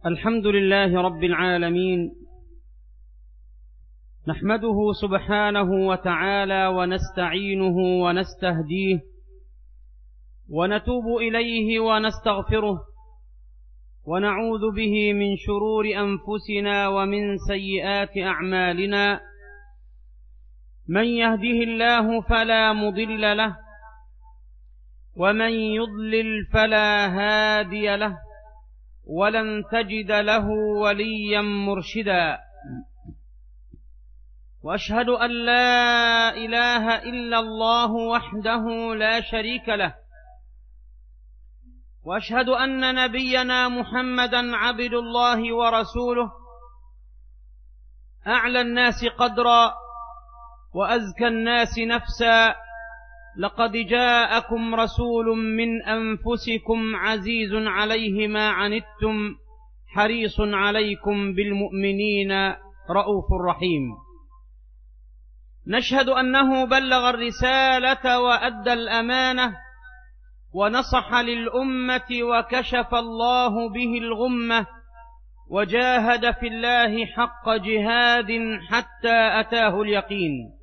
الحمد لله رب العالمين، نحمده سبحانه وتعالى ونستعينه ونستهديه ونتوب إليه ونستغفره ونعوذ به من شرور أنفسنا ومن سيئات أعمالنا. من يهده الله فلا مضل له ومن يضلل فلا هادي له ولن تجد له وليا مرشدا. وأشهد أن لا إله إلا الله وحده لا شريك له، وأشهد أن نبينا محمدا عبد الله ورسوله، أعلى الناس قدرا وأزكى الناس نفسا. لقد جاءكم رسول من أنفسكم عزيز عليه ما عنتم حريص عليكم بالمؤمنين رؤوف رحيم. نشهد أنه بلغ الرسالة وأدى الأمانة ونصح للأمة وكشف الله به الغمة، وجاهد في الله حق جهاد حتى أتاه اليقين.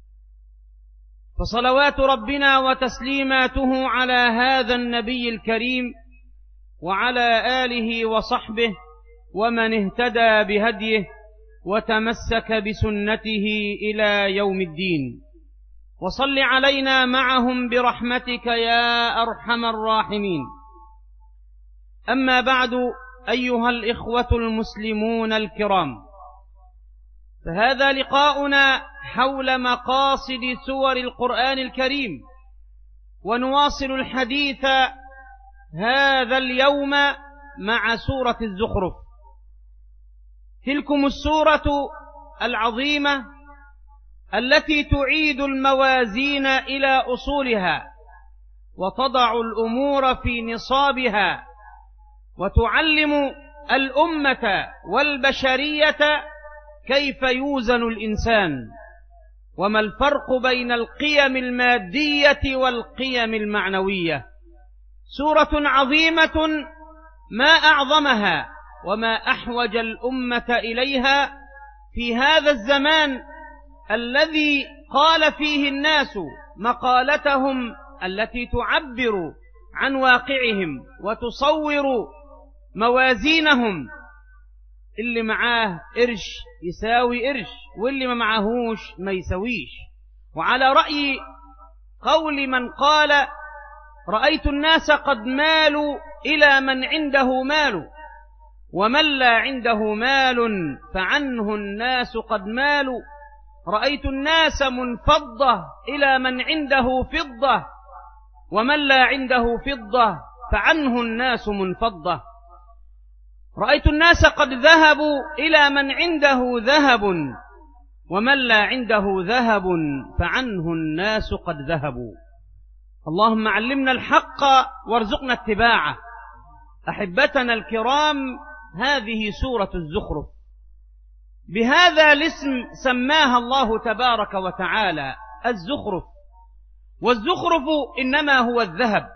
فصلوات ربنا وتسليماته على هذا النبي الكريم وعلى آله وصحبه ومن اهتدى بهديه وتمسك بسنته إلى يوم الدين. وصل علينا معهم برحمتك يا أرحم الراحمين. أما بعد، أيها الإخوة المسلمون الكرام، فهذا لقاؤنا حول مقاصد سور القرآن الكريم، ونواصل الحديث هذا اليوم مع سورة الزخرف. تلكم السورة العظيمة التي تعيد الموازين إلى أصولها وتضع الأمور في نصابها، وتعلم الأمة والبشرية كيف يوزن الإنسان، وما الفرق بين القيم المادية والقيم المعنوية. سورة عظيمة ما أعظمها وما أحوج الأمة إليها في هذا الزمان الذي قال فيه الناس مقالتهم التي تعبر عن واقعهم وتصور موازينهم. اللي معاه قرش يساوي قرش، واللي ما معاهوش ما يساويش. وعلى رأي قول من قال: رأيت الناس قد مالوا إلى من عنده مال، ومن لا عنده مال فعنه الناس قد مالوا. رأيت الناس منفضة إلى من عنده فضة، ومن لا عنده فضة فعنه الناس منفضة. رأيت الناس قد ذهبوا إلى من عنده ذهب، ومن لا عنده ذهب فعنه الناس قد ذهبوا. اللهم علمنا الحق وارزقنا اتباعه. أحبتنا الكرام، هذه سورة الزخرف، بهذا الاسم سماها الله تبارك وتعالى الزخرف. والزخرف إنما هو الذهب،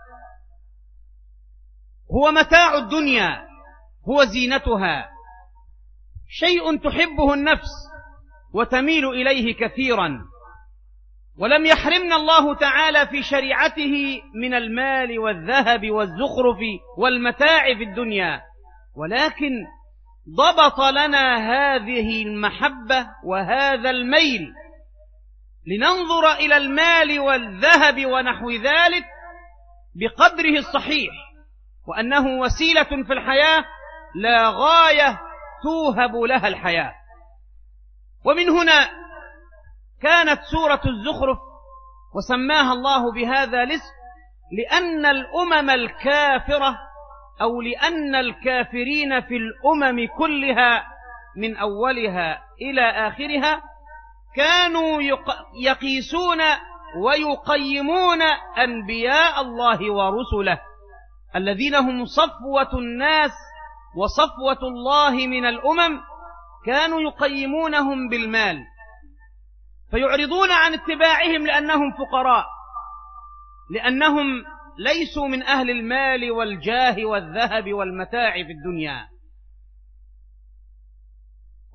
هو متاع الدنيا، هو زينتها، شيء تحبه النفس وتميل إليه كثيرا. ولم يحرمنا الله تعالى في شريعته من المال والذهب والزخرف والمتاع في الدنيا، ولكن ضبط لنا هذه المحبة وهذا الميل لننظر إلى المال والذهب ونحو ذلك بقدره الصحيح، وأنه وسيلة في الحياة لا غاية توهب لها الحياة. ومن هنا كانت سورة الزخرف وسماها الله بهذا الاسم، لأن الأمم الكافرة أو لأن الكافرين في الأمم كلها من أولها إلى آخرها كانوا يقيسون ويقيمون أنبياء الله ورسله الذين هم صفوة الناس وصفوة الله من الأمم، كانوا يقيمونهم بالمال، فيعرضون عن اتباعهم لأنهم فقراء، لأنهم ليسوا من أهل المال والجاه والذهب والمتاع في الدنيا.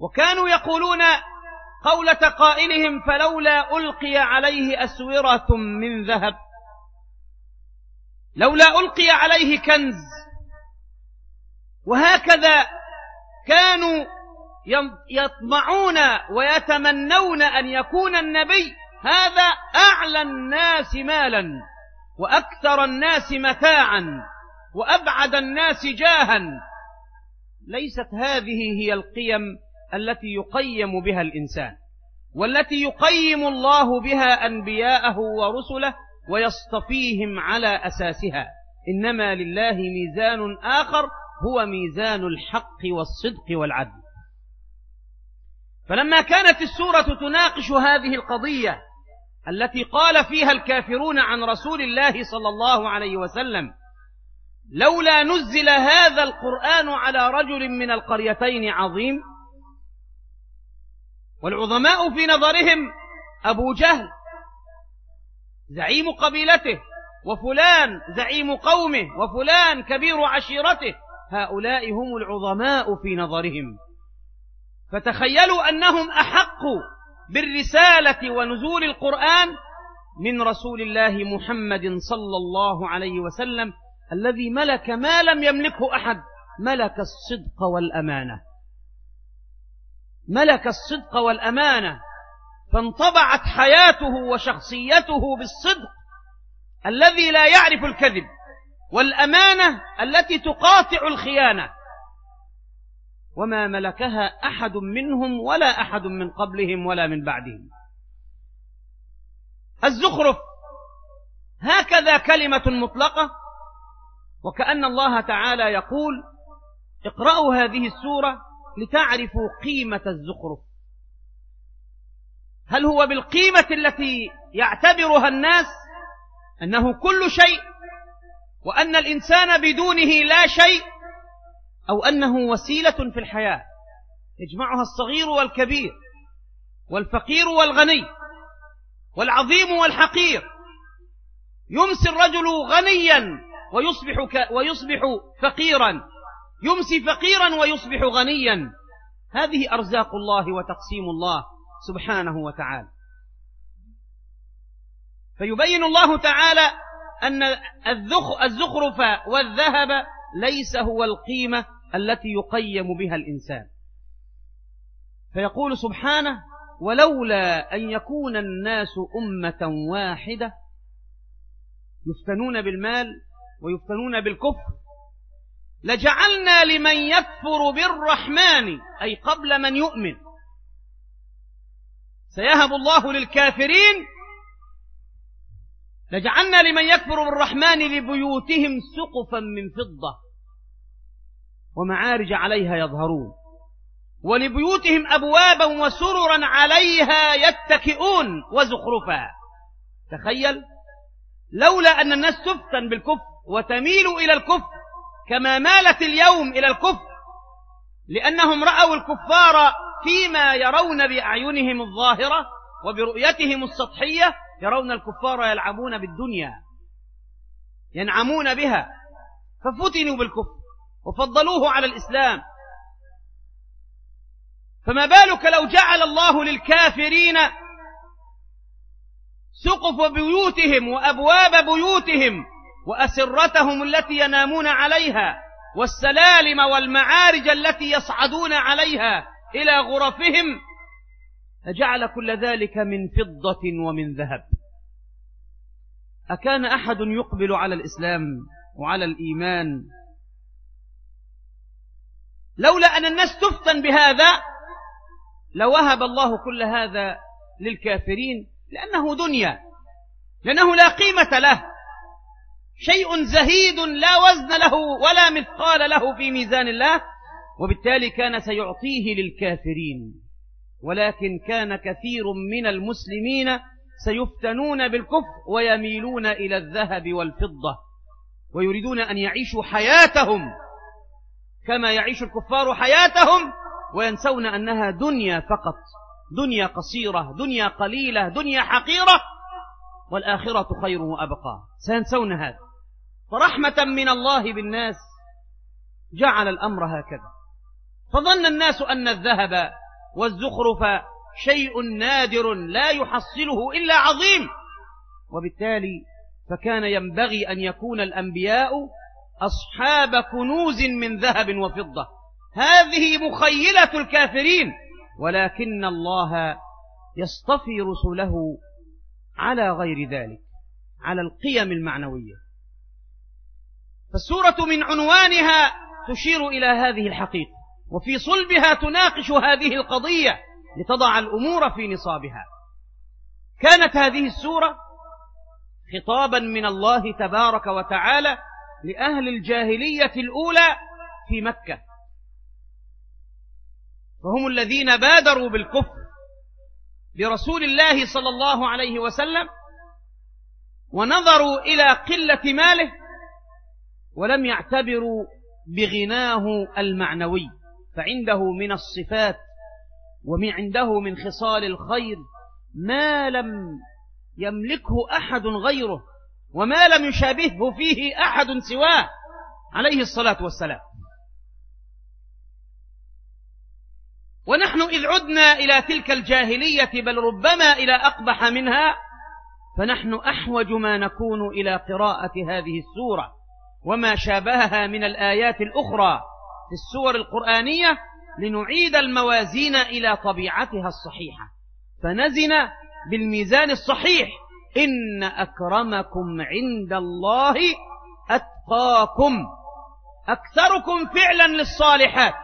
وكانوا يقولون قولة قائلهم: فلولا ألقي عليه أسورة من ذهب، لولا ألقي عليه كنز. وهكذا كانوا يطمعون ويتمنون أن يكون النبي هذا أعلى الناس مالا وأكثر الناس متاعا وأبعد الناس جاها. ليست هذه هي القيم التي يقيم بها الإنسان، والتي يقيم الله بها أنبياءه ورسله ويصطفيهم على أساسها. إنما لله ميزان آخر، هو ميزان الحق والصدق والعدل. فلما كانت السورة تناقش هذه القضية التي قال فيها الكافرون عن رسول الله صلى الله عليه وسلم: لولا نزل هذا القرآن على رجل من القريتين عظيم، والعظماء في نظرهم أبو جهل زعيم قبيلته، وفلان زعيم قومه، وفلان كبير عشيرته، هؤلاء هم العظماء في نظرهم. فتخيلوا أنهم أحق بالرسالة ونزول القرآن من رسول الله محمد صلى الله عليه وسلم، الذي ملك ما لم يملكه أحد، ملك الصدق والأمانة، ملك الصدق والأمانة، فانطبعت حياته وشخصيته بالصدق الذي لا يعرف الكذب، والأمانة التي تقاطع الخيانة، وما ملكها أحد منهم ولا أحد من قبلهم ولا من بعدهم. الزخرف هكذا كلمة مطلقة، وكأن الله تعالى يقول: اقرأوا هذه السورة لتعرفوا قيمة الزخرف. هل هو بالقيمة التي يعتبرها الناس أنه كل شيء، وأن الإنسان بدونه لا شيء، أو أنه وسيلة في الحياة يجمعها الصغير والكبير والفقير والغني والعظيم والحقير؟ يمسي الرجل غنيا ويصبح فقيرا، يمسي فقيرا ويصبح غنيا. هذه أرزاق الله وتقسيم الله سبحانه وتعالى. فيبين الله تعالى أن الزخرف والذهب ليس هو القيمة التي يقيم بها الإنسان. فيقول سبحانه: ولولا أن يكون الناس أمة واحدة يفتنون بالمال ويفتنون بالكفر لجعلنا لمن يكفر بالرحمن، أي قبل من يؤمن، سيهب الله للكافرين، لجعلنا لمن يكفر بالرحمن لبيوتهم سقفا من فضة ومعارج عليها يظهرون، ولبيوتهم أبوابا وسررا عليها يتكئون وزخرفا. تخيل، لولا أن الناس تفتن بالكفر وتميل إلى الكفر كما مالت اليوم إلى الكفر، لأنهم رأوا الكفار فيما يرون بأعينهم الظاهرة وبرؤيتهم السطحية، يرون الكفار يلعبون بالدنيا ينعمون بها، ففتنوا بالكفر وفضلوه على الإسلام. فما بالك لو جعل الله للكافرين سقف بيوتهم وأبواب بيوتهم وأسرتهم التي ينامون عليها والسلالم والمعارج التي يصعدون عليها إلى غرفهم، فجعل كل ذلك من فضة ومن ذهب. أكان أحد يقبل على الإسلام وعلى الإيمان لولا أن الناس تفتن بهذا؟ لوهب الله كل هذا للكافرين، لأنه دنيا، لأنه لا قيمة له، شيء زهيد لا وزن له ولا مثقال له في ميزان الله، وبالتالي كان سيعطيه للكافرين. ولكن كان كثير من المسلمين سيفتنون بالكفر ويميلون إلى الذهب والفضة، ويريدون أن يعيشوا حياتهم كما يعيش الكفار حياتهم، وينسون أنها دنيا فقط، دنيا قصيرة، دنيا قليلة، دنيا حقيرة، والآخرة خير وأبقى. سينسون هذا. فرحمة من الله بالناس جعل الأمر هكذا، فظن الناس أن الذهب والزخرف شيء نادر لا يحصله إلا عظيم، وبالتالي فكان ينبغي أن يكون الأنبياء أصحاب كنوز من ذهب وفضة. هذه مخيلة الكافرين، ولكن الله يصطفي رسله على غير ذلك، على القيم المعنوية. فالسورة من عنوانها تشير إلى هذه الحقيقة، وفي صلبها تناقش هذه القضية لتضع الأمور في نصابها. كانت هذه السورة خطابا من الله تبارك وتعالى لأهل الجاهلية الأولى في مكة، وهم الذين بادروا بالكفر برسول الله صلى الله عليه وسلم، ونظروا إلى قلة ماله ولم يعتبروا بغناه المعنوي، فعنده من الصفات وعنده من خصال الخير ما لم يملكه أحد غيره، وما لم يشابهه فيه أحد سواه عليه الصلاة والسلام. ونحن إذ عدنا إلى تلك الجاهلية، بل ربما إلى أقبح منها، فنحن أحوج ما نكون إلى قراءة هذه السورة وما شابهها من الآيات الأخرى في السور القرآنية، لنعيد الموازين إلى طبيعتها الصحيحة، فنزن بالميزان الصحيح: إن أكرمكم عند الله أتقاكم، أكثركم فعلا للصالحات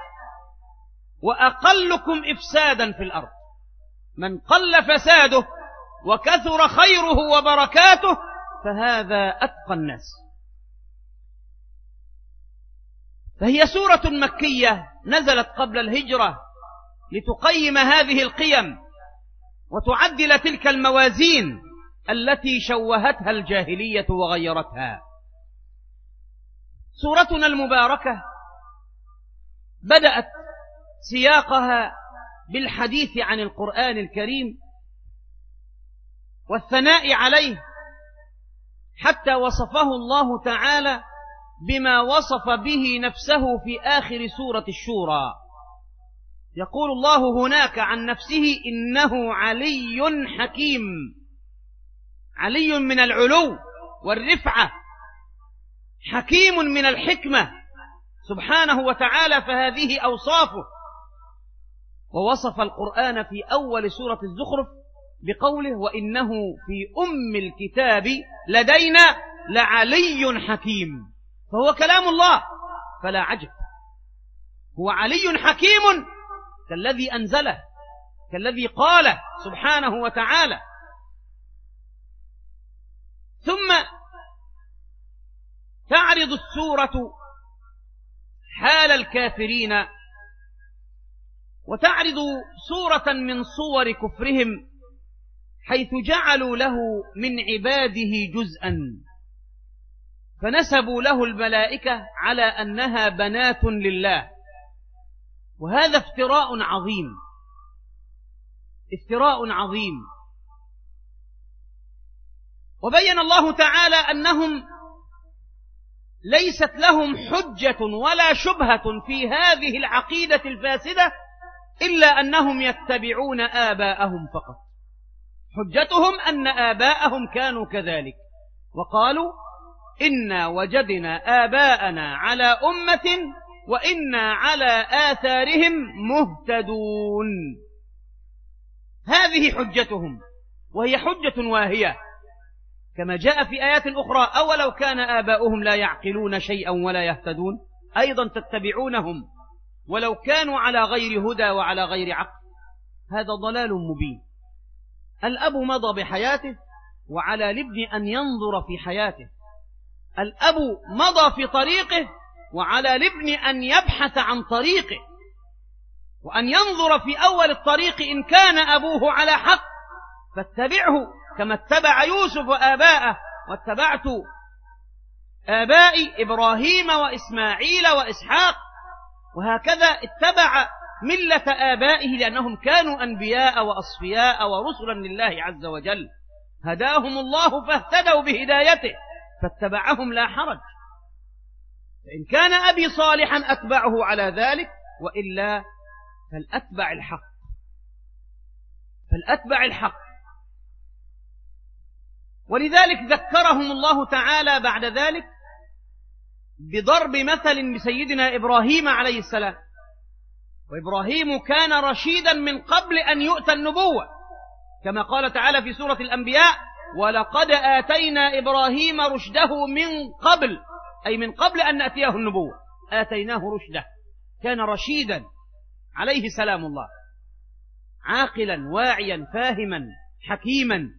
وأقلكم إفسادا في الأرض. من قل فساده وكثر خيره وبركاته فهذا أتقى الناس. فهي سورة مكية نزلت قبل الهجرة لتقيم هذه القيم وتعدل تلك الموازين التي شوهتها الجاهلية وغيرتها. سورتنا المباركة بدأت سياقها بالحديث عن القرآن الكريم والثناء عليه، حتى وصفه الله تعالى بما وصف به نفسه في آخر سورة الشورى. يقول الله هناك عن نفسه: إنه علي حكيم. علي من العلو والرفعة، حكيم من الحكمة سبحانه وتعالى، فهذه أوصافه. ووصف القرآن في أول سورة الزخرف بقوله: وإنه في أم الكتاب لدينا لعلي حكيم. فهو كلام الله فلا عجب، هو علي حكيم كالذي أنزله، كالذي قاله سبحانه وتعالى. ثم تعرض السورة حال الكافرين، وتعرض صورة من صور كفرهم، حيث جعلوا له من عباده جزءا، فنسبوا له الملائكة على أنها بنات لله، وهذا افتراء عظيم، افتراء عظيم. وبين الله تعالى أنهم ليست لهم حجة ولا شبهة في هذه العقيدة الفاسدة إلا أنهم يتبعون آباءهم فقط. حجتهم أن آباءهم كانوا كذلك، وقالوا: إنا وجدنا آباءنا على أمة وإنا على آثارهم مهتدون. هذه حجتهم، وهي حجة واهية، كما جاء في آيات أخرى: أولو كان آباؤهم لا يعقلون شيئا ولا يهتدون، أيضا تتبعونهم ولو كانوا على غير هدى وعلى غير عقل. هذا ضلال مبين. الأب مضى بحياته وعلى الابن أن ينظر في حياته. الأب مضى في طريقه وعلى الابن أن يبحث عن طريقه، وأن ينظر في أول الطريق إن كان أبوه على حق فاتبعه، كما اتبع يوسف وآباءه: واتبعت آبائي إبراهيم وإسماعيل وإسحاق. وهكذا اتبع ملة آبائه، لأنهم كانوا أنبياء وأصفياء ورسلا لله عز وجل، هداهم الله فاهتدوا بهدايته فاتبعهم لا حرج. فإن كان أبي صالحا أتبعه على ذلك، وإلا فالأتبع الحق. فلأتبع الحق. ولذلك ذكرهم الله تعالى بعد ذلك بضرب مثل بسيدنا إبراهيم عليه السلام. وإبراهيم كان رشيدا من قبل أن يؤتى النبوة، كما قال تعالى في سورة الأنبياء: ولقد آتينا إبراهيم رشده من قبل، أي من قبل أن نأتيه النبوة آتيناه رشده. كان رشيدا عليه سلام الله، عاقلا واعيا فاهما حكيما،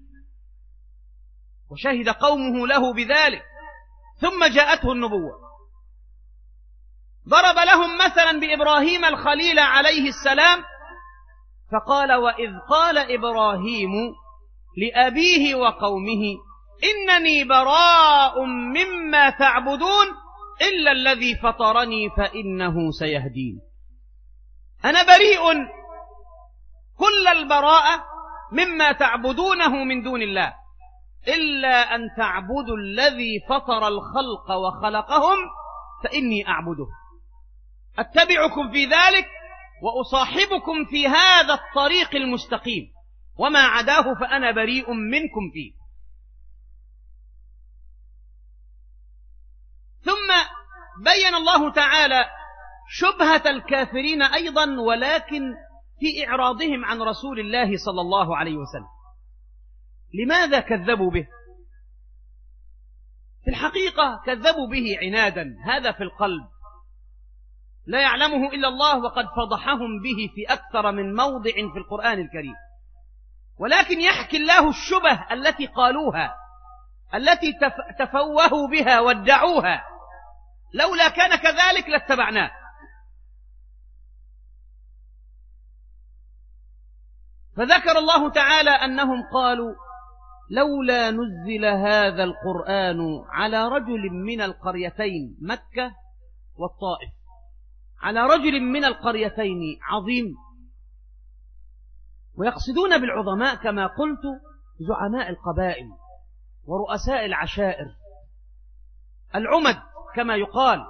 وشهد قومه له بذلك، ثم جاءته النبوة. ضرب لهم مثلا بإبراهيم الخليل عليه السلام فقال: وإذ قال إبراهيم لأبيه وقومه إنني براء مما تعبدون إلا الذي فطرني فإنه سيهدين. أنا بريء كل البراءة مما تعبدونه من دون الله إلا أن تعبدوا الذي فطر الخلق وخلقهم فإني أعبده، أتبعكم في ذلك وأصاحبكم في هذا الطريق المستقيم، وما عداه فأنا بريء منكم فيه. ثم بين الله تعالى شبهة الكافرين أيضا، ولكن في إعراضهم عن رسول الله صلى الله عليه وسلم. لماذا كذبوا به؟ في الحقيقة كذبوا به عنادا، هذا في القلب لا يعلمه إلا الله، وقد فضحهم به في أكثر من موضع في القرآن الكريم. ولكن يحكي الله الشبه التي قالوها، التي تفوهوا بها وادعوها، لولا كان كذلك لاتبعناه. فذكر الله تعالى أنهم قالوا: لولا نزل هذا القرآن على رجل من القريتين، مكة والطائف، على رجل من القريتين عظيم. ويقصدون بالعظماء كما قلت زعماء القبائل ورؤساء العشائر، العمد كما يقال،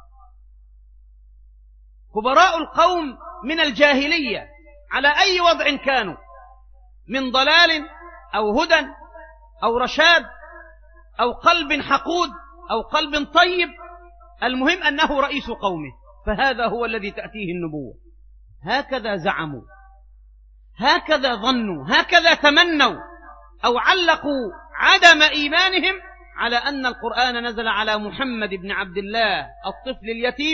كبراء القوم من الجاهلية على أي وضع كانوا، من ضلال أو هدى أو رشاد أو قلب حقود أو قلب طيب، المهم أنه رئيس قومه، فهذا هو الذي تأتيه النبوة. هكذا زعموا، هكذا ظنوا، هكذا تمنوا، أو علقوا عدم إيمانهم على أن القرآن نزل على محمد بن عبد الله الطفل اليتيم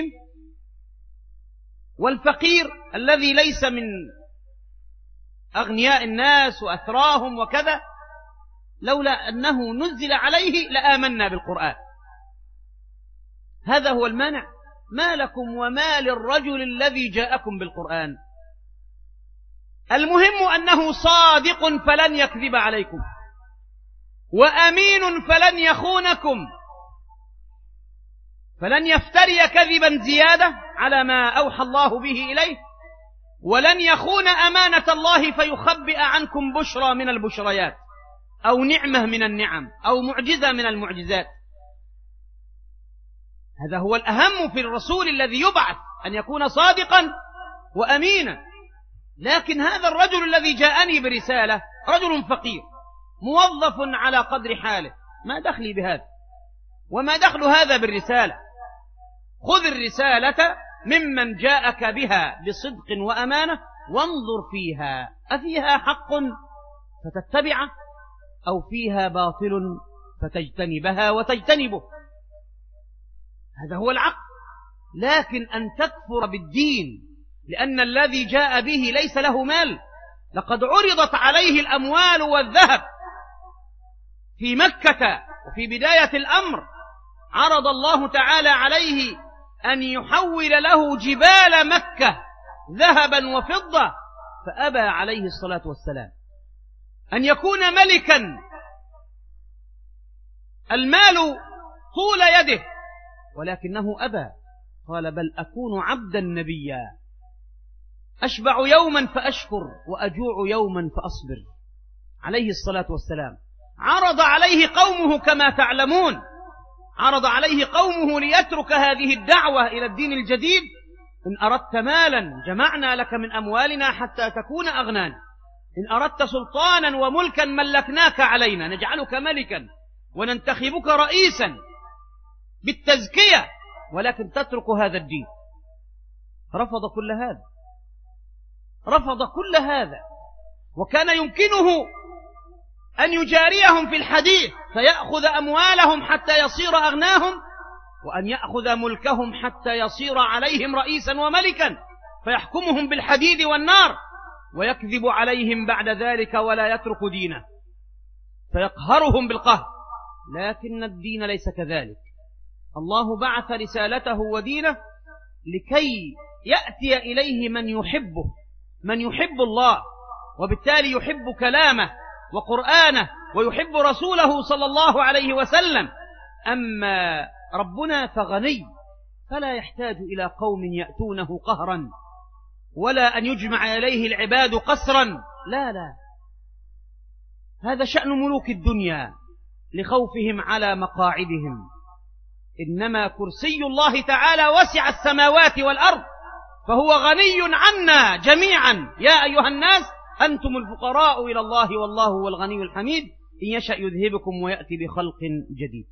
والفقير الذي ليس من أغنياء الناس وأثراهم وكذا، لولا أنه نزل عليه لآمنا بالقرآن. هذا هو المانع. ما لكم وما للرجل الذي جاءكم بالقرآن؟ المهم أنه صادق فلن يكذب عليكم، وأمين فلن يخونكم، فلن يفتري كذبا زيادة على ما أوحى الله به إليه، ولن يخون أمانة الله فيخبئ عنكم بشرى من البشريات أو نعمة من النعم أو معجزة من المعجزات. هذا هو الأهم في الرسول الذي يبعث، أن يكون صادقا وأمينا. لكن هذا الرجل الذي جاءني برسالة رجل فقير موظف على قدر حاله، ما دخلي بهذا، وما دخل هذا بالرسالة. خذ الرسالة ممن جاءك بها بصدق وأمانة وانظر فيها أفيها حق فتتبعه أو فيها باطل فتجتنبها وتجتنبه. هذا هو العقل. لكن أن تكفر بالدين لأن الذي جاء به ليس له مال، لقد عرضت عليه الأموال والذهب في مكة، وفي بداية الأمر عرض الله تعالى عليه أن يحول له جبال مكة ذهبا وفضة، فأبى عليه الصلاة والسلام. أن يكون ملكا المال طول يده، ولكنه أبى، قال: بل أكون عبدا نبيا، أشبع يوما فأشكر وأجوع يوما فأصبر، عليه الصلاة والسلام. عرض عليه قومه كما تعلمون، عرض عليه قومه ليترك هذه الدعوة إلى الدين الجديد: إن أردت مالا جمعنا لك من أموالنا حتى تكون أغنانا، إن أردت سلطانا وملكا ملكناك علينا، نجعلك ملكا وننتخبك رئيسا بالتزكية، ولكن تترك هذا الدين. رفض كل هذا، رفض كل هذا. وكان يمكنه أن يجاريهم في الحديث فيأخذ أموالهم حتى يصير أغناهم، وأن يأخذ ملكهم حتى يصير عليهم رئيسا وملكا فيحكمهم بالحديد والنار، ويكذب عليهم بعد ذلك ولا يترك دينه فيقهرهم بالقهر. لكن الدين ليس كذلك. الله بعث رسالته ودينه لكي يأتي إليه من يحبه، من يحب الله، وبالتالي يحب كلامه وقرآنه ويحب رسوله صلى الله عليه وسلم. أما ربنا فغني، فلا يحتاج إلى قوم يأتونه قهرا، ولا أن يجمع إليه العباد قسرا. لا لا، هذا شأن ملوك الدنيا لخوفهم على مقاعدهم. إنما كرسي الله تعالى وسع السماوات والأرض، فهو غني عنا جميعا. يا أيها الناس أنتم الفقراء إلى الله والله هو الغني الحميد، إن يشأ يذهبكم ويأتي بخلق جديد.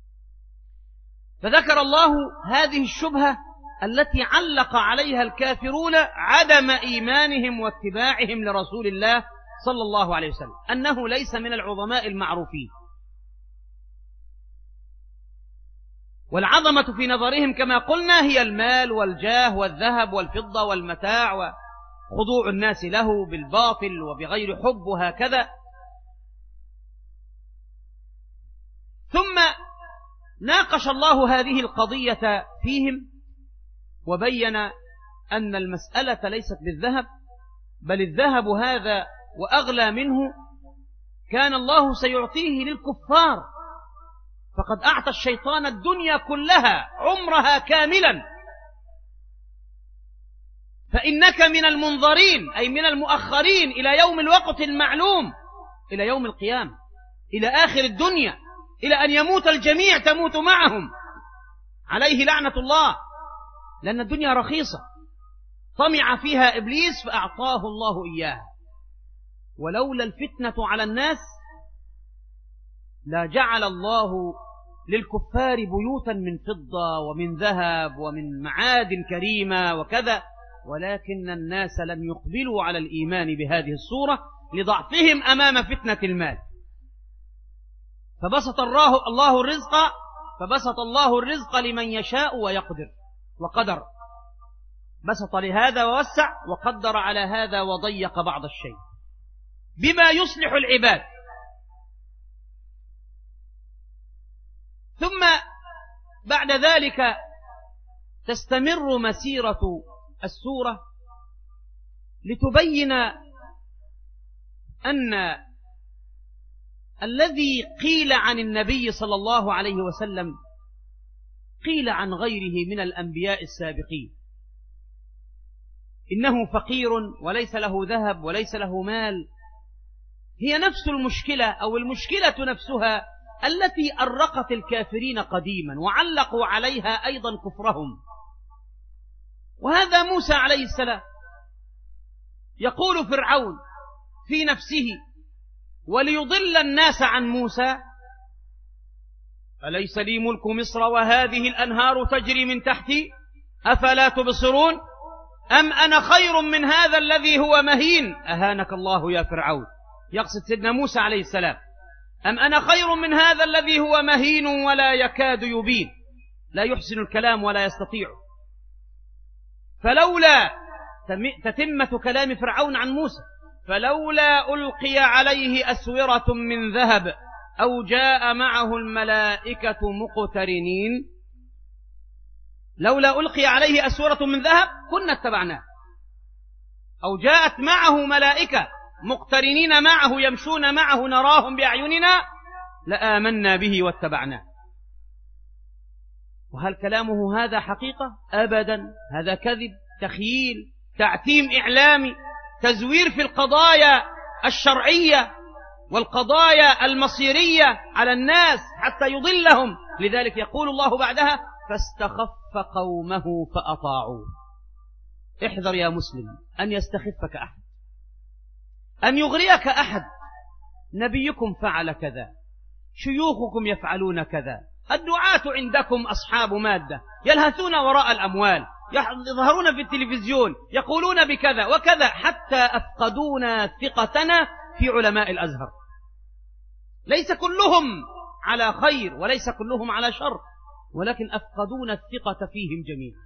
فذكر الله هذه الشبهة التي علق عليها الكافرون عدم إيمانهم واتباعهم لرسول الله صلى الله عليه وسلم، أنه ليس من العظماء المعروفين. والعظمة في نظرهم كما قلنا هي المال والجاه والذهب والفضة والمتاع وخضوع الناس له بالباطل وبغير حب وهكذا. ثم ناقش الله هذه القضية فيهم وبين أن المسألة ليست بالذهب، بل الذهب هذا وأغلى منه كان الله سيعطيه للكفار، فقد أعطى الشيطان الدنيا كلها عمرها كاملا، فإنك من المنظرين أي من المؤخرين إلى يوم الوقت المعلوم، إلى يوم القيامة، إلى آخر الدنيا، إلى أن يموت الجميع تموت معهم عليه لعنة الله، لأن الدنيا رخيصة طمع فيها إبليس فأعطاه الله إياها. ولولا الفتنة على الناس لا جعل الله للكفار بيوتا من فضة ومن ذهب ومن معادن كريمة وكذا، ولكن الناس لم يقبلوا على الإيمان بهذه الصورة لضعفهم أمام فتنة المال. فبسط الله الرزق لمن يشاء ويقدر، وقدر بسط لهذا ووسع، وقدر على هذا وضيق بعض الشيء بما يصلح العباد. ثم بعد ذلك تستمر مسيرة السورة لتبين أن الذي قيل عن النبي صلى الله عليه وسلم قيل عن غيره من الأنبياء السابقين، إنه فقير وليس له ذهب وليس له مال. هي نفس المشكلة أو المشكلة نفسها التي أرقت الكافرين قديما وعلقوا عليها أيضا كفرهم. وهذا موسى عليه السلام. يقول فرعون في نفسه وليضل الناس عن موسى أليس لي ملك مصر وهذه الأنهار تجري من تحتي أفلا تبصرون أم أنا خير من هذا الذي هو مهين أهانك الله يا فرعون. يقصد سيدنا موسى عليه السلام. أم أنا خير من هذا الذي هو مهين ولا يكاد يبين، لا يحسن الكلام ولا يستطيع. فلولا تتمة كلام فرعون عن موسى فلولا ألقي عليه أسورة من ذهب أو جاء معه الملائكة مقترنين. لولا ألقي عليه أسورة من ذهب كنا اتبعناه، أو جاءت معه ملائكة مقترنين معه يمشون معه نراهم بأعيننا لآمنا به واتبعناه. وهل كلامه هذا حقيقة؟ أبدا، هذا كذب، تخييل، تعتيم إعلامي، تزوير في القضايا الشرعية والقضايا المصيرية على الناس حتى يضلهم. لذلك يقول الله بعدها فاستخف قومه فأطاعوه. احذر يا مسلم أن يستخفك أحد، أن يغريك أحد، نبيكم فعل كذا، شيوخكم يفعلون كذا، الدعاة عندكم أصحاب مادة يلهثون وراء الأموال، يظهرون في التلفزيون يقولون بكذا وكذا، حتى أفقدونا ثقتنا في علماء الأزهر. ليس كلهم على خير وليس كلهم على شر، ولكن أفقدونا الثقة فيهم جميعا.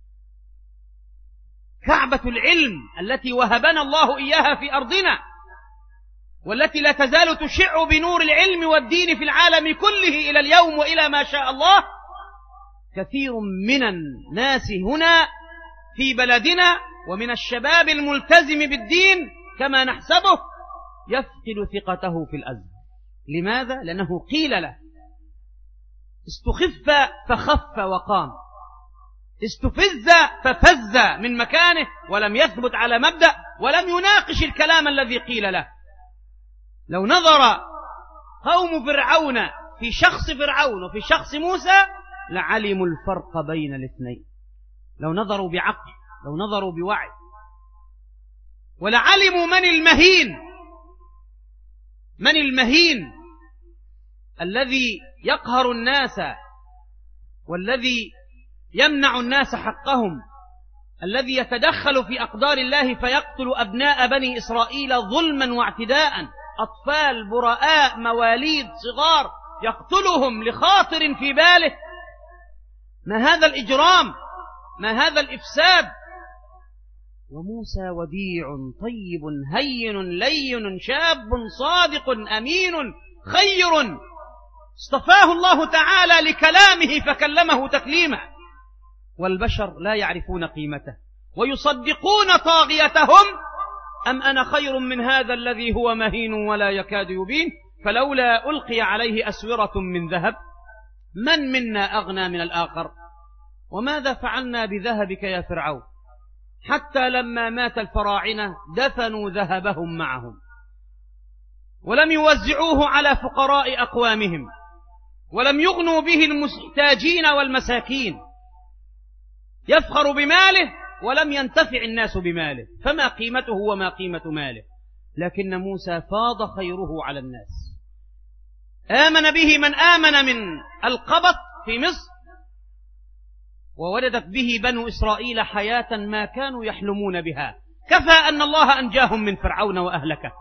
كعبة العلم التي وهبنا الله إياها في أرضنا، والتي لا تزال تشع بنور العلم والدين في العالم كله إلى اليوم وإلى ما شاء الله، كثير من الناس هنا في بلدنا ومن الشباب الملتزم بالدين كما نحسبه يفقد ثقته في الأزهر. لماذا؟ لأنه قيل له، استخف فخف وقام، استفز ففز من مكانه ولم يثبت على مبدأ ولم يناقش الكلام الذي قيل له. لو نظر قوم فرعون في شخص فرعون وفي شخص موسى لعلموا الفرق بين الاثنين، لو نظروا بعقل، لو نظروا بوعي، ولعلموا من المهين الذي يقهر الناس والذي يمنع الناس حقهم، الذي يتدخل في أقدار الله فيقتل أبناء بني إسرائيل ظلما واعتداء، أطفال براء مواليد صغار يقتلهم لخاطر في باله. ما هذا الإجرام؟ ما هذا الإفساد؟ وموسى وديع طيب هين لين شاب صادق أمين خير، اصطفاه الله تعالى لكلامه فكلمه تكليما، والبشر لا يعرفون قيمته ويصدقون طاغيتهم. أم أنا خير من هذا الذي هو مهين ولا يكاد يبين، فلولا ألقي عليه أسورة من ذهب، من منا أغنى من الآخر؟ وماذا فعلنا بذهبك يا فرعون؟ حتى لما مات الفراعنة دفنوا ذهبهم معهم ولم يوزعوه على فقراء أقوامهم ولم يغنوا به المحتاجين والمساكين. يفخر بماله ولم ينتفع الناس بماله، فما قيمته وما قيمة ماله؟ لكن موسى فاض خيره على الناس. آمن به من آمن من القبط في مصر، وولدت به بنو إسرائيل حياة ما كانوا يحلمون بها. كفى أن الله أنجاهم من فرعون وأهلكه.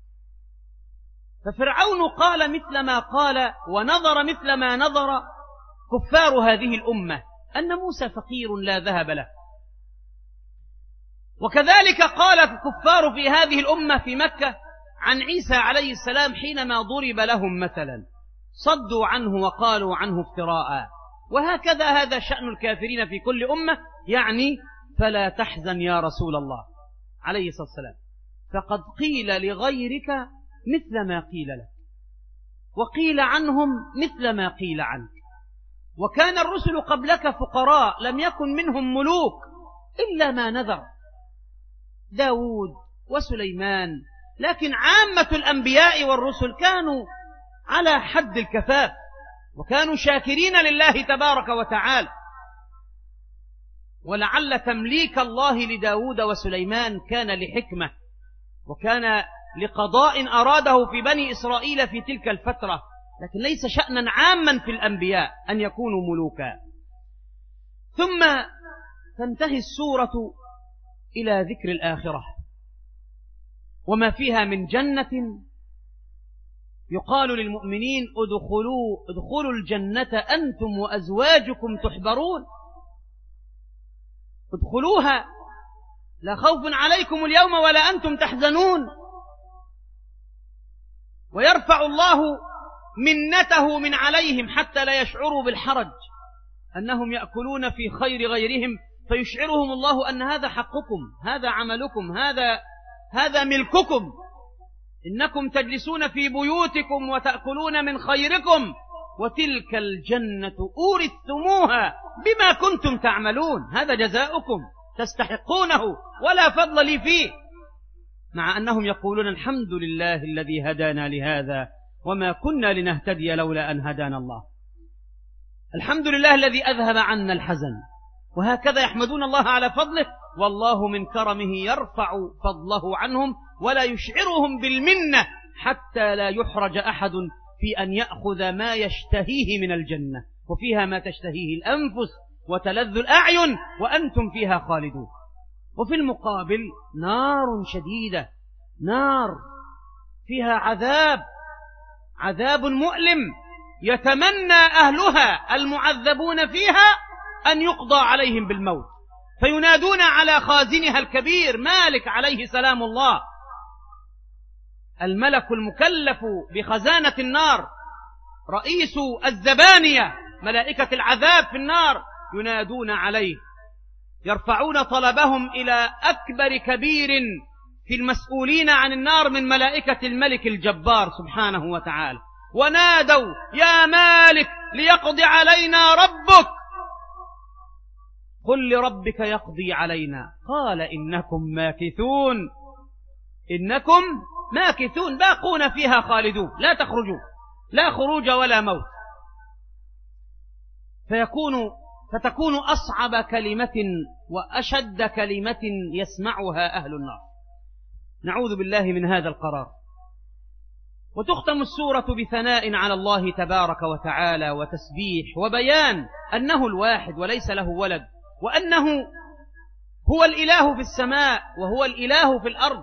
ففرعون قال مثل ما قال ونظر مثل ما نظر كفار هذه الأمة، أن موسى فقير لا ذهب له. وكذلك قال الكفار في هذه الأمة في مكة عن عيسى عليه السلام حينما ضرب لهم مثلا، صدوا عنه وقالوا عنه افتراء. وهكذا هذا شأن الكافرين في كل أمة، يعني فلا تحزن يا رسول الله عليه الصلاة والسلام، فقد قيل لغيرك مثل ما قيل لك، وقيل عنهم مثل ما قيل عنك. وكان الرسل قبلك فقراء لم يكن منهم ملوك إلا ما نذر، داود وسليمان، لكن عامة الأنبياء والرسل كانوا على حد الكفاف وكانوا شاكرين لله تبارك وتعالى. ولعل تمليك الله لداود وسليمان كان لحكمة، وكان لقضاء أراده في بني إسرائيل في تلك الفترة، لكن ليس شأنا عاما في الأنبياء أن يكونوا ملوكا. ثم تنتهي السورة إلى ذكر الآخرة وما فيها من جنة. يقال للمؤمنين ادخلوا الجنة أنتم وأزواجكم تحبرون، ادخلوها لا خوف عليكم اليوم ولا أنتم تحزنون. ويرفع الله منته من عليهم حتى لا يشعروا بالحرج أنهم يأكلون في خير غيرهم، فيشعرهم الله أن هذا حقكم، هذا عملكم، هذا ملككم، إنكم تجلسون في بيوتكم وتأكلون من خيركم، وتلك الجنة أورثتموها بما كنتم تعملون، هذا جزاؤكم تستحقونه ولا فضل لي فيه. مع أنهم يقولون الحمد لله الذي هدانا لهذا وما كنا لنهتدي لولا أن هدانا الله. الحمد لله الذي أذهب عنا الحزن، وهكذا يحمدون الله على فضله والله من كرمه يرفع فضله عنهم ولا يشعرهم بالمنة حتى لا يحرج أحد في أن يأخذ ما يشتهيه من الجنة، وفيها ما تشتهيه الأنفس وتلذ الأعين وأنتم فيها خالدون. وفي المقابل نار شديدة، نار فيها عذاب مؤلم يتمنى أهلها المعذبون فيها أن يقضى عليهم بالموت، فينادون على خازنها الكبير مالك عليه سلام الله، الملك المكلف بخزانة النار، رئيس الزبانية ملائكة العذاب في النار، ينادون عليه، يرفعون طلبهم إلى أكبر كبير في المسؤولين عن النار من ملائكة الملك الجبار سبحانه وتعالى، ونادوا يا مالك ليقضي علينا ربك، قل لربك يقضي علينا، قال إنكم ماكثون باقون فيها خالدون لا تخرجوا، لا خروج ولا موت. فتكون أصعب كلمة وأشد كلمة يسمعها أهل النار، نعوذ بالله من هذا القرار. وتختم السورة بثناء على الله تبارك وتعالى وتسبيح وبيان أنه الواحد وليس له ولد، وأنه هو الإله في السماء وهو الإله في الأرض،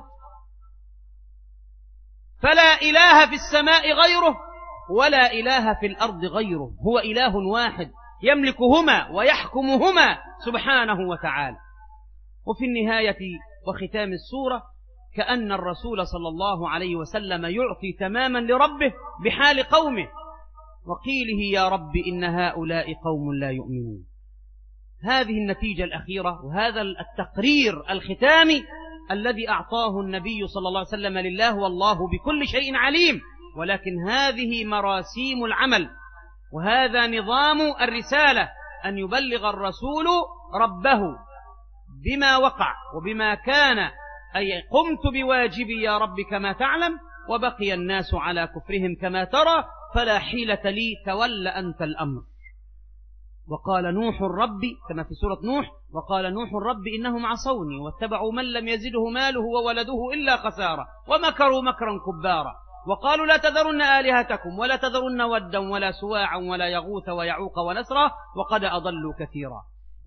فلا إله في السماء غيره ولا إله في الأرض غيره، هو إله واحد يملكهما ويحكمهما سبحانه وتعالى. وفي النهاية وختام السورة كأن الرسول صلى الله عليه وسلم يعطي تماما لربه بحال قومه وقيله يا رب إن هؤلاء قوم لا يؤمنون. هذه النتيجة الأخيرة وهذا التقرير الختامي الذي أعطاه النبي صلى الله عليه وسلم لله، والله بكل شيء عليم، ولكن هذه مراسيم العمل وهذا نظام الرسالة، أن يبلغ الرسول ربه بما وقع وبما كان، أي قمت بواجبي يا رب كما تعلم، وبقي الناس على كفرهم كما ترى، فلا حيلة لي، تول أنت الأمر. وقال نوح الرب كما في سورة نوح، وقال نوح الرب إنهم عصوني واتبعوا من لم يزده ماله وولده إلا خسارة ومكروا مكرا كبارا، وقالوا لا تذرن آلهتكم ولا تذرن ودا ولا سواعا ولا يغوث ويعوق ونسرا وقد أضلوا كثيرا.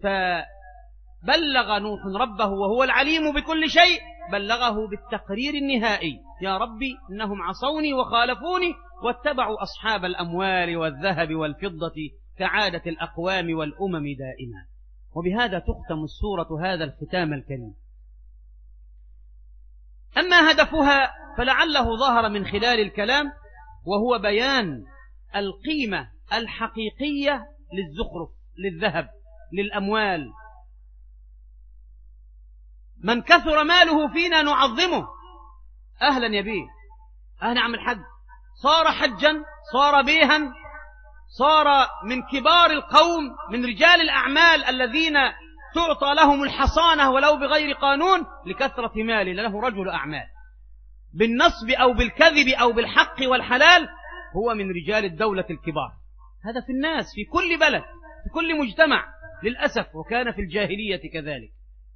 فبلغ نوح ربه وهو العليم بكل شيء، بلغه بالتقرير النهائي يا ربي إنهم عصوني وخالفوني واتبعوا أصحاب الأموال والذهب والفضة كعادة الأقوام والأمم دائما. وبهذا تختم السورة هذا الختام الكريم. أما هدفها فلعله ظهر من خلال الكلام، وهو بيان القيمة الحقيقية للزخرف، للذهب، للأموال. من كثر ماله فينا نعظمه، أهلا يا بيه، أهلا عم الحج، صار حجا، صار بيها، صار من كبار القوم، من رجال الأعمال الذين تعطى لهم الحصانة ولو بغير قانون لكثرة مال، له رجل أعمال بالنصب أو بالكذب أو بالحق والحلال، هو من رجال الدولة الكبار. هذا في الناس في كل بلد في كل مجتمع للأسف، وكان في الجاهلية كذلك.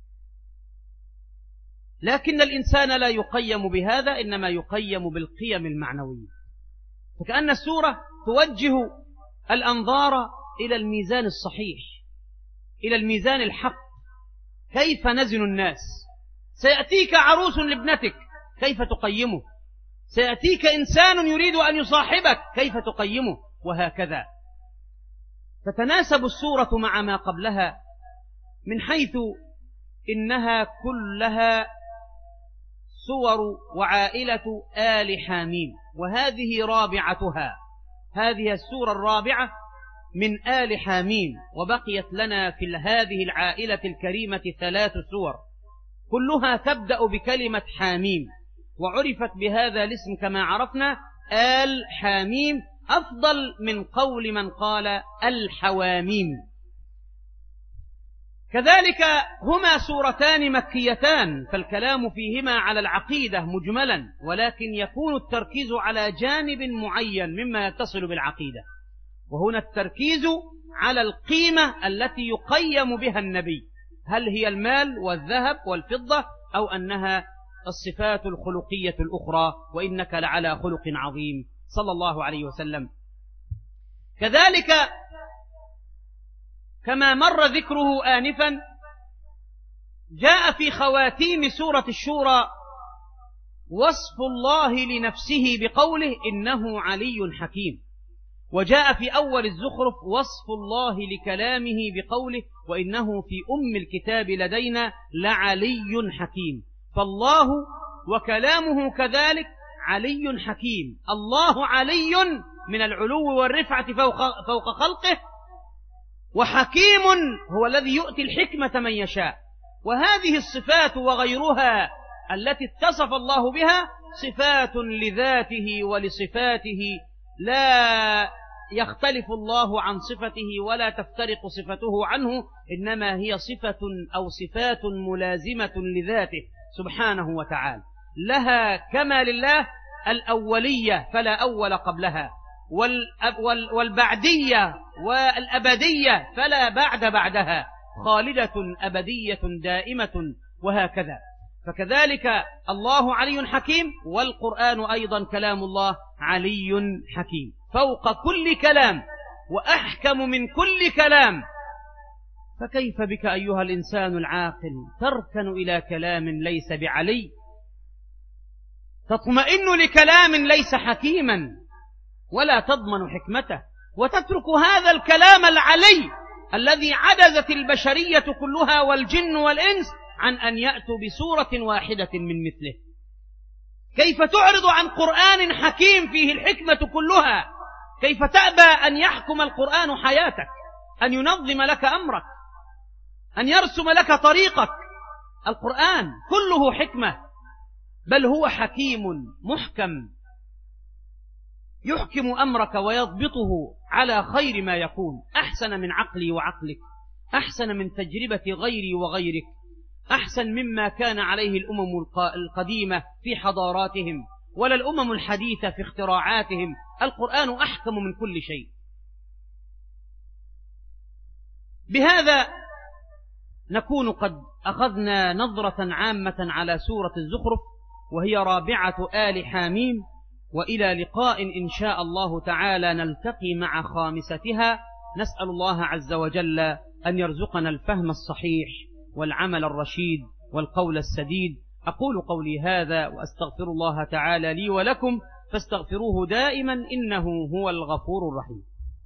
لكن الإنسان لا يقيم بهذا، إنما يقيم بالقيم المعنوية. فكأن السورة توجه الأنظار إلى الميزان الصحيح، إلى الميزان الحق. كيف نزن الناس؟ سيأتيك عروس لابنتك، كيف تقيمه؟ سيأتيك إنسان يريد أن يصاحبك، كيف تقيمه؟ وهكذا. تتناسب السورة مع ما قبلها من حيث إنها كلها صور وعائلة آل حاميم، وهذه رابعتها، هذه السورة الرابعة من آل حاميم. وبقيت لنا في هذه العائلة الكريمة 3 سور كلها تبدأ بكلمة حاميم، وعرفت بهذا الاسم كما عرفنا آل حاميم، أفضل من قول من قال الحواميم. كذلك هما سورتان مكيتان، فالكلام فيهما على العقيدة مجملا، ولكن يكون التركيز على جانب معين مما يتصل بالعقيدة، وهنا التركيز على القيمة التي يقيم بها النبي هل هي المال والذهب والفضة أو أنها الصفات الخلقية الأخرى، وإنك لعلى خلق عظيم صلى الله عليه وسلم. كذلك كما مر ذكره آنفا جاء في خواتيم سورة الشورى وصف الله لنفسه بقوله إنه علي حكيم، وجاء في أول الزخرف وصف الله لكلامه بقوله وإنه في الكتاب لدينا لعلي حكيم. فالله وكلامه كذلك علي حكيم. الله علي من العلو والرفعة فوق خلقه، وحكيم هو الذي يؤتي الحكمة من يشاء. وهذه الصفات وغيرها التي اتصف الله بها صفات لذاته ولصفاته، لا يختلف الله عن صفته ولا تفترق صفته عنه، إنما هي صفة أو صفات ملازمة لذاته سبحانه وتعالى، لها كما لله الأولية فلا أول قبلها، والبعدية والأبدية فلا بعدها، خالدة أبدية دائمة، وهكذا. فكذلك الله علي حكيم، والقرآن أيضا كلام الله علي حكيم فوق كل كلام وأحكم من كل كلام. فكيف بك أيها الإنسان العاقل تركن إلى كلام ليس بعلي، تطمئن لكلام ليس حكيما ولا تضمن حكمته، وتترك هذا الكلام العلي الذي عجزت البشرية كلها والجن والإنس عن أن يأتوا بسورة واحدة من مثله. كيف تعرض عن قرآن حكيم فيه الحكمة كلها؟ كيف تأبى أن يحكم القرآن حياتك، أن ينظم لك أمرك، أن يرسم لك طريقك؟ القرآن كله حكمة، بل هو حكيم محكم يحكم أمرك ويضبطه على خير ما يكون، أحسن من عقلي وعقلك، أحسن من تجربة غيري وغيرك، أحسن مما كان عليه الأمم القديمة في حضاراتهم ولا الأمم الحديثة في اختراعاتهم. القرآن أحكم من كل شيء. بهذا نكون قد أخذنا نظرة عامة على سورة الزخرف، وهي رابعة آل حاميم، وإلى لقاء إن شاء الله تعالى نلتقي مع خامستها. نسأل الله عز وجل أن يرزقنا الفهم الصحيح والعمل الرشيد والقول السديد. أقول قولي هذا وأستغفر الله تعالى لي ولكم، فاستغفروه دائما إنه هو الغفور الرحيم.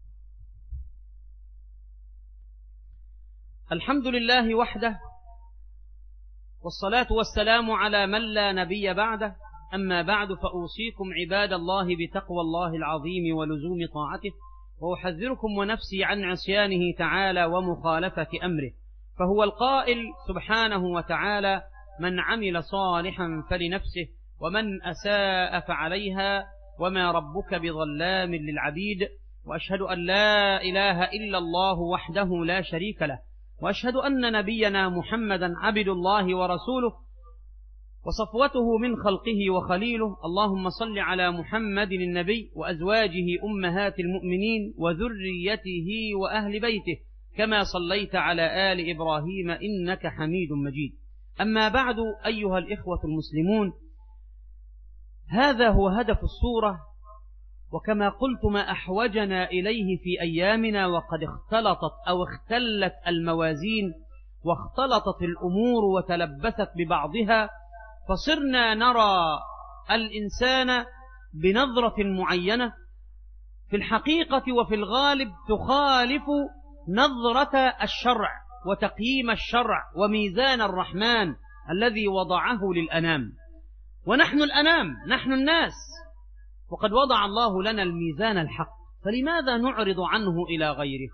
الحمد لله وحده، والصلاة والسلام على من لا نبي بعده. أما بعد، فأوصيكم عباد الله بتقوى الله العظيم ولزوم طاعته، وأحذركم ونفسي عن عصيانه تعالى ومخالفة أمره، فهو القائل سبحانه وتعالى: من عمل صالحا فلنفسه ومن أساء فعليها وما ربك بظلام للعبيد. وأشهد أن لا إله إلا الله وحده لا شريك له، وأشهد أن نبينا محمدا عبد الله ورسوله وصفوته من خلقه وخليله. اللهم صل على محمد النبي وأزواجه أمهات المؤمنين وذريته وأهل بيته كما صليت على آل إبراهيم إنك حميد مجيد. أما بعد، أيها الإخوة المسلمون، هذا هو هدف السورة، وكما قلت ما أحوجنا إليه في أيامنا، وقد اختلت الموازين واختلطت الأمور وتلبست ببعضها، فصرنا نرى الإنسان بنظرة معينة في الحقيقة وفي الغالب تخالف نظرة الشرع وتقييم الشرع وميزان الرحمن الذي وضعه للأنام. ونحن الأنام، نحن الناس، وقد وضع الله لنا الميزان الحق، فلماذا نعرض عنه إلى غيره؟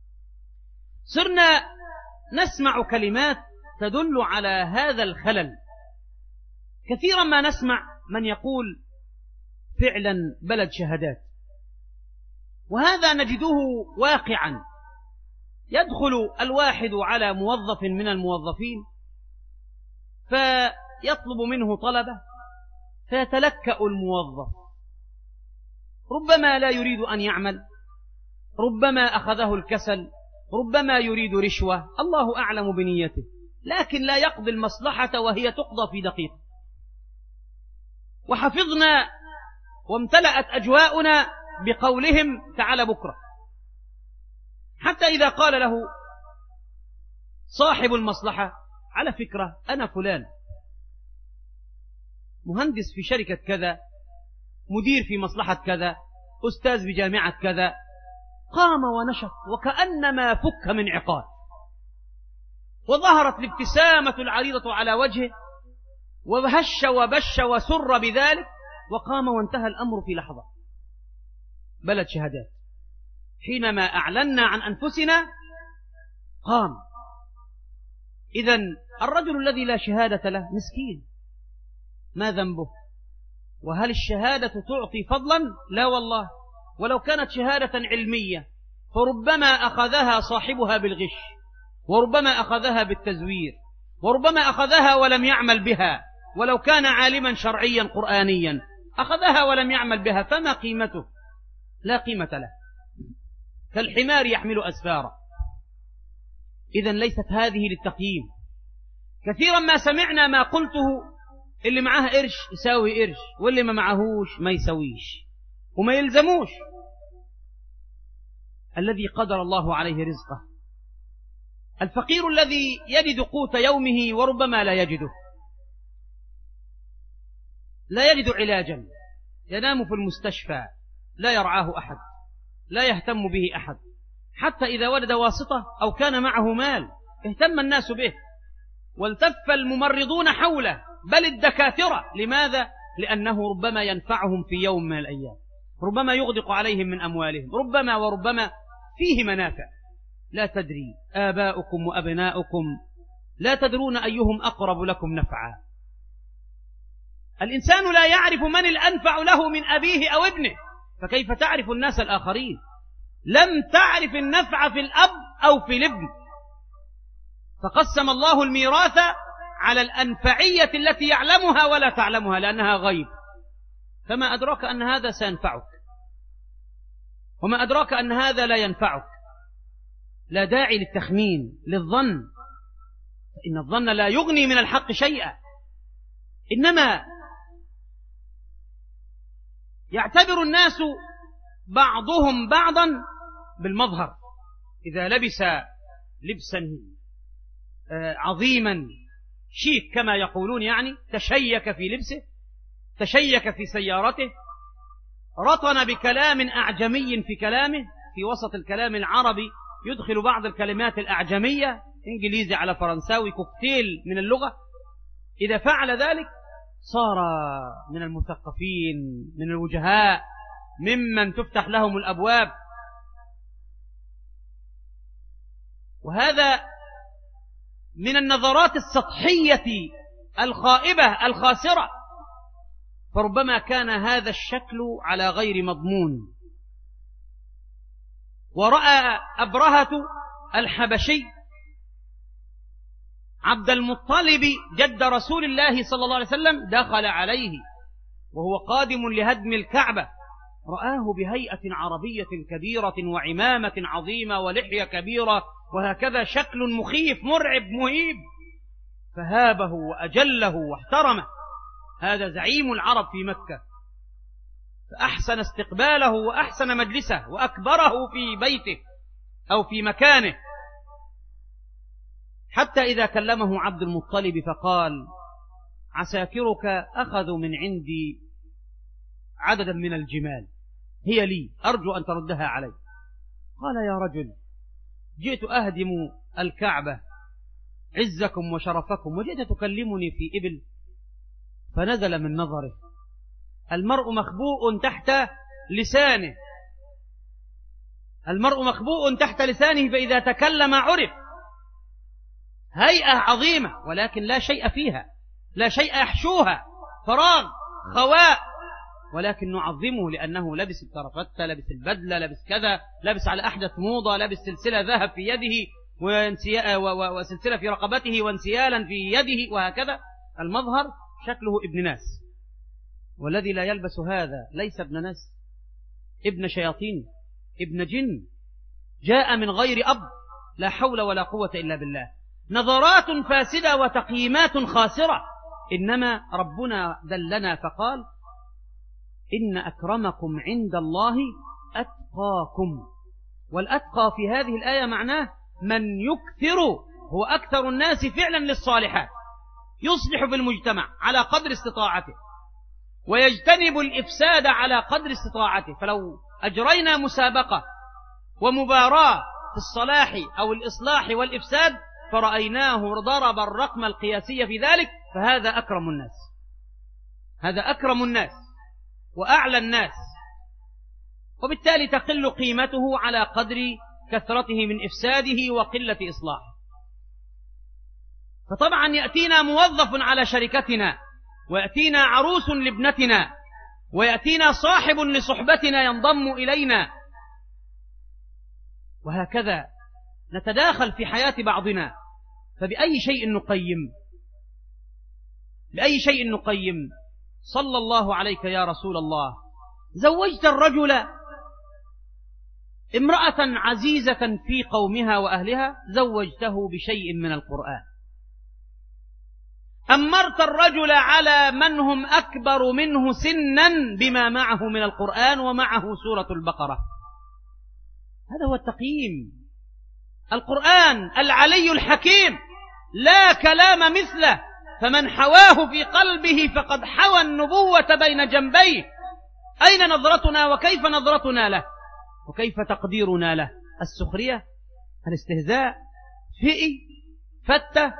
صرنا نسمع كلمات تدل على هذا الخلل. كثيرا ما نسمع من يقول فعلا بلد شهادات، وهذا نجده واقعا. يدخل الواحد على موظف من الموظفين فيطلب منه طلبة، فيتلكأ الموظف، ربما لا يريد أن يعمل، ربما أخذه الكسل، ربما يريد رشوة، الله أعلم بنيته، لكن لا يقضي المصلحة وهي تقضى في دقيقة. وحفظنا وامتلأت أجواؤنا بقولهم تعال بكرة، حتى إذا قال له صاحب المصلحة على فكرة أنا فلان مهندس في شركة كذا، مدير في مصلحة كذا، أستاذ بجامعة كذا، قام ونشط وكأنما فك من عقال، وظهرت الابتسامة العريضة على وجهه، وهش وبش وسر بذلك، وقام وانتهى الأمر في لحظة. بلد شهادات. حينما أعلنا عن أنفسنا قام. إذن الرجل الذي لا شهادة له مسكين، ما ذنبه؟ وهل الشهادة تعطي فضلا؟ لا والله، ولو كانت شهادة علمية فربما أخذها صاحبها بالغش، وربما أخذها بالتزوير، وربما أخذها ولم يعمل بها، ولو كان عالما شرعيا قرآنيا أخذها ولم يعمل بها، فما قيمته؟ لا قيمة له، كالحمار يحمل أسفارا. إذن ليست هذه للتقييم. كثيرا ما سمعنا ما قلته، اللي معاه قرش يساوي قرش، واللي ما معهوش ما يساويش وما يلزموش. الذي قدر الله عليه رزقه، الفقير الذي يجد قوت يومه وربما لا يجده، لا يجد علاجا، ينام في المستشفى، لا يرعاه أحد، لا يهتم به أحد، حتى إذا وجد واسطة أو كان معه مال اهتم الناس به، والتف الممرضون حوله، بل الدكاترة. لماذا؟ لأنه ربما ينفعهم في يوم من الأيام، ربما يغدق عليهم من أموالهم، ربما وربما فيه منافع. لا تدري آباؤكم وأبناؤكم، لا تدرون أيهم أقرب لكم نفعا. الإنسان لا يعرف من الأنفع له من أبيه أو ابنه، فكيف تعرف الناس الآخرين؟ لم تعرف النفع في الأب أو في الابن. فقسم الله الميراث على الأنفعية التي يعلمها ولا تعلمها لأنها غيب. فما أدراك أن هذا سينفعك، وما أدراك أن هذا لا ينفعك. لا داعي للتخمين، للظن، فإن الظن لا يغني من الحق شيئا. إنما يعتبر الناس بعضهم بعضا بالمظهر. إذا لبس لبسا عظيما شيك كما يقولون، يعني تشيك في لبسه، تشيك في سيارته، رطن بكلام أعجمي في كلامه، في وسط الكلام العربي يدخل بعض الكلمات الأعجمية، إنجليزي على فرنساوي، كوكتيل من اللغة. إذا فعل ذلك صار من المثقفين، من الوجهاء، ممن تفتح لهم الأبواب. وهذا من النظرات السطحية الخائبة الخاسرة. فربما كان هذا الشكل على غير مضمون. ورأى أبرهة الحبشي عبد المطلب جد رسول الله صلى الله عليه وسلم دخل عليه وهو قادم لهدم الكعبة، رآه بهيئة عربية كبيرة وعمامة عظيمة ولحية كبيرة، وهكذا شكل مخيف مرعب مهيب، فهابه وأجله واحترمه. هذا زعيم العرب في مكة، فأحسن استقباله وأحسن مجلسه وأكبره في بيته أو في مكانه، حتى إذا كلمه عبد المطلب فقال: عساكرك أخذوا من عندي عددا من الجمال، هي لي، أرجو أن تردها علي. قال: يا رجل، جئت أهدم الكعبة عزكم وشرفكم، وجئت تكلمني في إبل؟ فنزل من نظره. المرء مخبوء تحت لسانه، المرء مخبوء تحت لسانه، فإذا تكلم عرف. هيئة عظيمة ولكن لا شيء فيها، لا شيء يحشوها، فراغ، خواء، ولكن نعظمه لأنه لبس الكرافتة، لبس البدلة، لبس كذا، لبس على أحدث موضة، لبس سلسلة ذهب في يده وسلسلة في رقبته وانسيالا في يده، وهكذا. المظهر شكله ابن ناس، والذي لا يلبس هذا ليس ابن ناس، ابن شياطين، ابن جن، جاء من غير أب، لا حول ولا قوة إلا بالله. نظرات فاسدة وتقييمات خاسرة. إنما ربنا دلنا فقال إن أكرمكم عند الله أتقاكم. والأتقى في هذه الآية معناه من يكثر، هو أكثر الناس فعلا للصالحات، يصلح في المجتمع على قدر استطاعته ويجتنب الإفساد على قدر استطاعته. فلو أجرينا مسابقة ومباراة في الصلاح أو الإصلاح والإفساد فرأيناه ضرب الرقم القياسي في ذلك، فهذا أكرم الناس، هذا أكرم الناس وأعلى الناس، وبالتالي تقل قيمته على قدر كثرته من إفساده وقلة إصلاحه. فطبعا يأتينا موظف على شركتنا، ويأتينا عروس لابنتنا، ويأتينا صاحب لصحبتنا ينضم إلينا، وهكذا نتداخل في حياة بعضنا. فبأي شيء نقيم؟ بأي شيء نقيم؟ صلى الله عليك يا رسول الله. زوجت الرجل امرأة عزيزة في قومها وأهلها، زوجته بشيء من القرآن. أمرت الرجل على من هم أكبر منه سنا بما معه من القرآن ومعه سورة البقرة. هذا هو التقييم. القرآن العلي الحكيم لا كلام مثله، فمن حواه في قلبه فقد حوى النبوة بين جنبيه. أين نظرتنا وكيف نظرتنا له وكيف تقديرنا له؟ السخرية، الاستهزاء، فئي، فتة،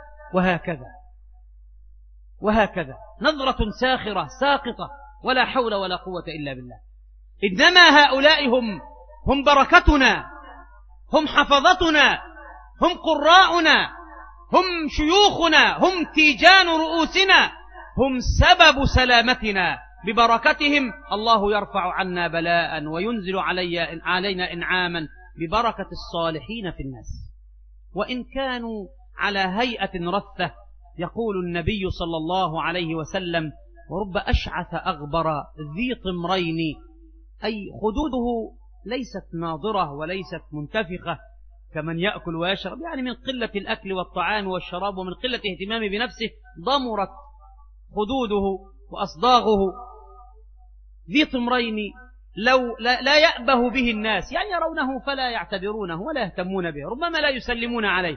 وهكذا نظرة ساخرة ساقطة، ولا حول ولا قوة إلا بالله. إنما هؤلاء هم بركتنا، هم حفظتنا، هم قراؤنا، هم شيوخنا، هم تيجان رؤوسنا، هم سبب سلامتنا. ببركتهم الله يرفع عنا بلاء وينزل علينا إنعاما ببركة الصالحين في الناس، وإن كانوا على هيئة رثة. يقول النبي صلى الله عليه وسلم: ورب أشعث أغبر ذي طمرين، أي خدوده ليست ناضرة وليست منتفخة كمن يأكل ويشرب، يعني من قلة الأكل والطعام والشراب ومن قلة اهتمام بنفسه ضمرت خدوده وأصداغه. ذي طمرين لو لا يأبه به الناس، يعني يرونه فلا يعتبرونه ولا يهتمون به، ربما لا يسلمون عليه.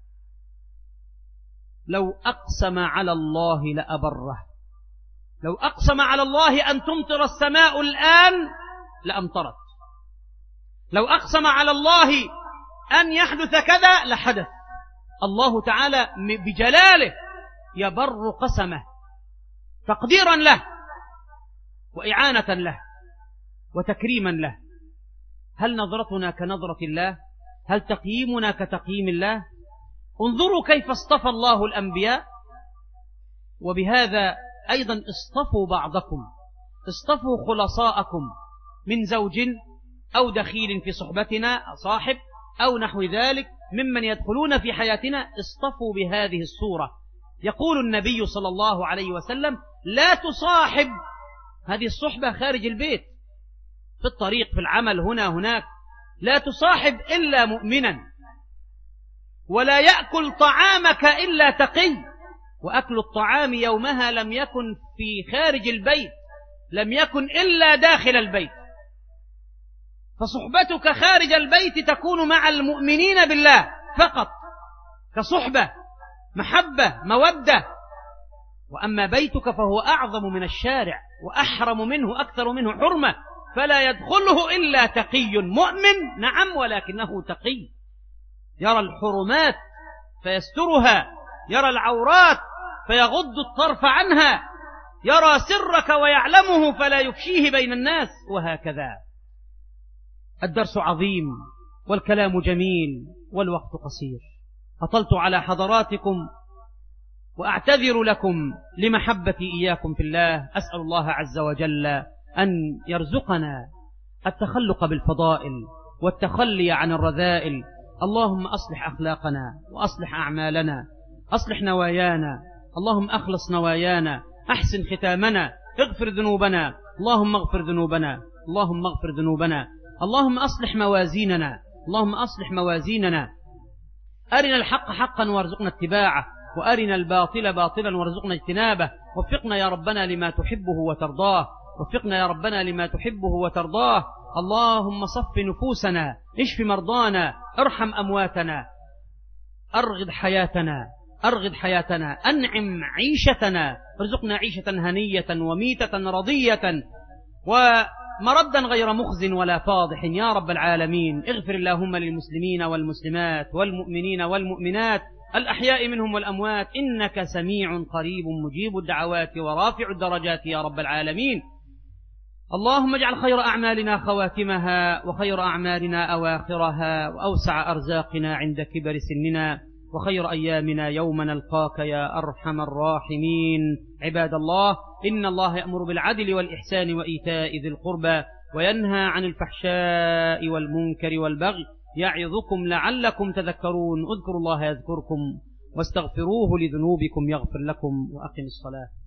لو أقسم على الله لأبره، لو أقسم على الله أن تمطر السماء الآن لأمطرت، لو أقسم على الله أن يحدث كذا لحدث. الله تعالى بجلاله يبر قسمه تقديرا له وإعانة له وتكريما له. هل نظرتنا كنظرة الله؟ هل تقييمنا كتقييم الله؟ انظروا كيف اصطفى الله الأنبياء، وبهذا أيضا اصطفوا بعضكم، اصطفوا خلصاءكم من زوج أو دخيل في صحبتنا، صاحب أو نحو ذلك ممن يدخلون في حياتنا، اصطفوا بهذه الصورة. يقول النبي صلى الله عليه وسلم: لا تصاحب، هذه الصحبة خارج البيت، في الطريق، في العمل، هنا هناك، لا تصاحب إلا مؤمنا، ولا يأكل طعامك إلا تقي. وأكل الطعام يومها لم يكن في خارج البيت، لم يكن إلا داخل البيت. فصحبتك خارج البيت تكون مع المؤمنين بالله فقط، كصحبة، محبة، مودة. وأما بيتك فهو أعظم من الشارع وأحرم منه، أكثر منه حرمة، فلا يدخله إلا تقي مؤمن، نعم، ولكنه تقي، يرى الحرمات فيسترها، يرى العورات فيغض الطرف عنها، يرى سرك ويعلمه فلا يفشيه بين الناس، وهكذا. الدرس عظيم والكلام جميل والوقت قصير، أطلت على حضراتكم وأعتذر لكم لمحبتي إياكم في الله. أسأل الله عز وجل أن يرزقنا التخلق بالفضائل والتخلي عن الرذائل. اللهم أصلح أخلاقنا وأصلح أعمالنا، أصلح نوايانا، اللهم أخلص نوايانا، أحسن ختامنا، اغفر ذنوبنا، اللهم اغفر ذنوبنا، اللهم اغفر ذنوبنا، اللهم أصلح موازيننا، اللهم أصلح موازيننا، أرنا الحق حقا وارزقنا اتباعه، وأرنا الباطل باطلا وارزقنا اجتنابه. وفقنا يا ربنا لما تحبه وترضاه، وفقنا يا ربنا لما تحبه وترضاه. اللهم صف نفوسنا، اشف مرضانا، ارحم أمواتنا، أرغد حياتنا، أنعم عيشتنا، ارزقنا عيشة هنية وميتة رضية ومردا غير مخز ولا فاضح يا رب العالمين. اغفر اللهم للمسلمين والمسلمات والمؤمنين والمؤمنات الأحياء منهم والأموات، إنك سميع قريب مجيب الدعوات ورافع الدرجات يا رب العالمين. اللهم اجعل خير أعمالنا خواتمها، وخير أعمالنا أواخرها، وأوسع أرزاقنا عند كبر سننا، وخير أيامنا يوم نلقاك يا أرحم الراحمين. عباد الله، إن الله يأمر بالعدل والإحسان وإيتاء ذي القربى، وينهى عن الفحشاء والمنكر والبغي، يعظكم لعلكم تذكرون. اذكروا الله يذكركم، واستغفروه لذنوبكم يغفر لكم، وأقم الصلاة.